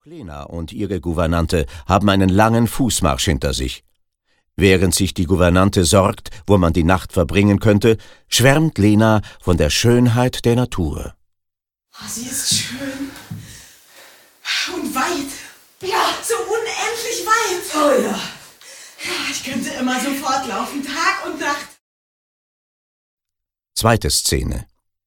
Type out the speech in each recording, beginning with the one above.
Lena und ihre Gouvernante haben einen langen Fußmarsch hinter sich. Während sich die Gouvernante sorgt, wo man die Nacht verbringen könnte, schwärmt Lena von der Schönheit der Natur. Oh, sie ist schön. Und weit. Ja, so unendlich weit. Oh ja. Ich könnte immer so fortlaufen, Tag und Nacht. Zweite Szene.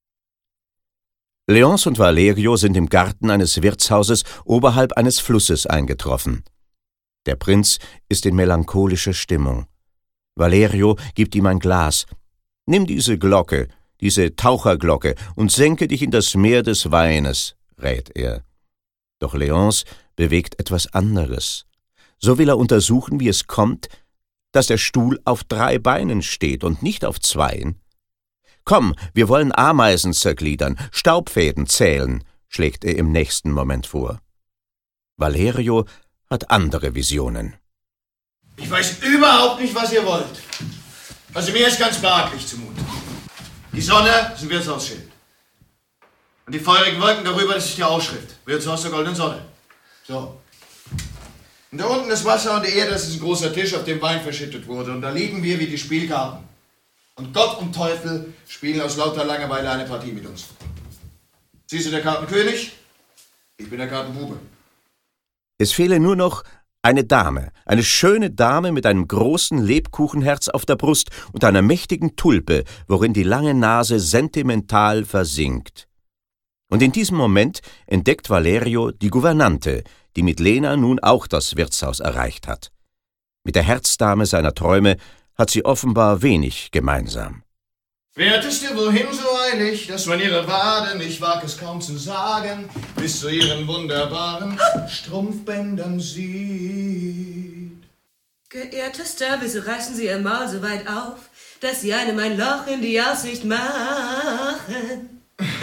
Léonce und Valerio sind im Garten eines Wirtshauses oberhalb eines Flusses eingetroffen. Der Prinz ist in melancholischer Stimmung. Valerio gibt ihm ein Glas. »Nimm diese Glocke, diese Taucherglocke, und senke dich in das Meer des Weines«, rät er. Doch Léonce bewegt etwas anderes. So will er untersuchen, wie es kommt, dass der Stuhl auf 3 Beinen steht und nicht auf 2. »Komm, wir wollen Ameisen zergliedern, Staubfäden zählen«, schlägt er im nächsten Moment vor. Valerio hat andere Visionen. Ich weiß überhaupt nicht, was ihr wollt. Also mir ist ganz behaglich zumute. Die Sonne ist ein Wirtshausschild. Und die feurigen Wolken darüber, das ist die Ausschrift. Wirtshaus der goldenen Sonne. So. Und da unten das Wasser und die Erde, das ist ein großer Tisch, auf dem Wein verschüttet wurde. Und da liegen wir wie die Spielkarten. Und Gott und Teufel spielen aus lauter Langeweile eine Partie mit uns. Sie sind der Kartenkönig, ich bin der Kartenbube. Es fehle nur noch eine Dame, eine schöne Dame mit einem großen Lebkuchenherz auf der Brust und einer mächtigen Tulpe, worin die lange Nase sentimental versinkt. Und in diesem Moment entdeckt Valerio die Gouvernante, die mit Lena nun auch das Wirtshaus erreicht hat. Mit der Herzdame seiner Träume hat sie offenbar wenig gemeinsam. Werteste, wohin so eilig, dass man ihre Waden, ich wag es kaum zu sagen, bis zu ihren wunderbaren Strumpfbändern sieht. Geehrtester, wieso reißen Sie Ihr Maul so weit auf, dass Sie einem ein Loch in die Aussicht machen?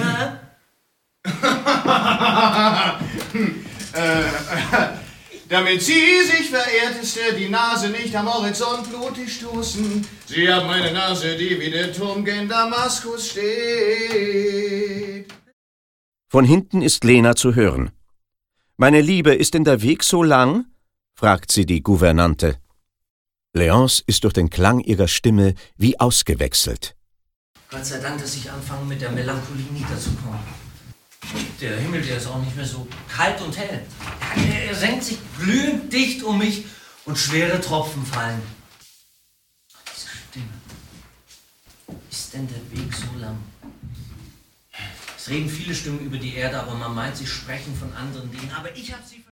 Damit Sie sich, Verehrteste, die Nase nicht am Horizont blutig stoßen. Sie haben eine Nase, die wie der Turm gen Damaskus steht. Von hinten ist Lena zu hören. »Meine Liebe, ist denn der Weg so lang?« fragt sie die Gouvernante. Léonce ist durch den Klang ihrer Stimme wie ausgewechselt. Gott sei Dank, dass ich anfange, mit der Melancholie niederzukommen. Der Himmel, der ist auch nicht mehr so kalt und hell. Er senkt sich glühend dicht um mich und schwere Tropfen fallen. Diese Stimme. Ist denn der Weg so lang? Es reden viele Stimmen über die Erde, aber man meint, sie sprechen von anderen Dingen. Aber ich habe sie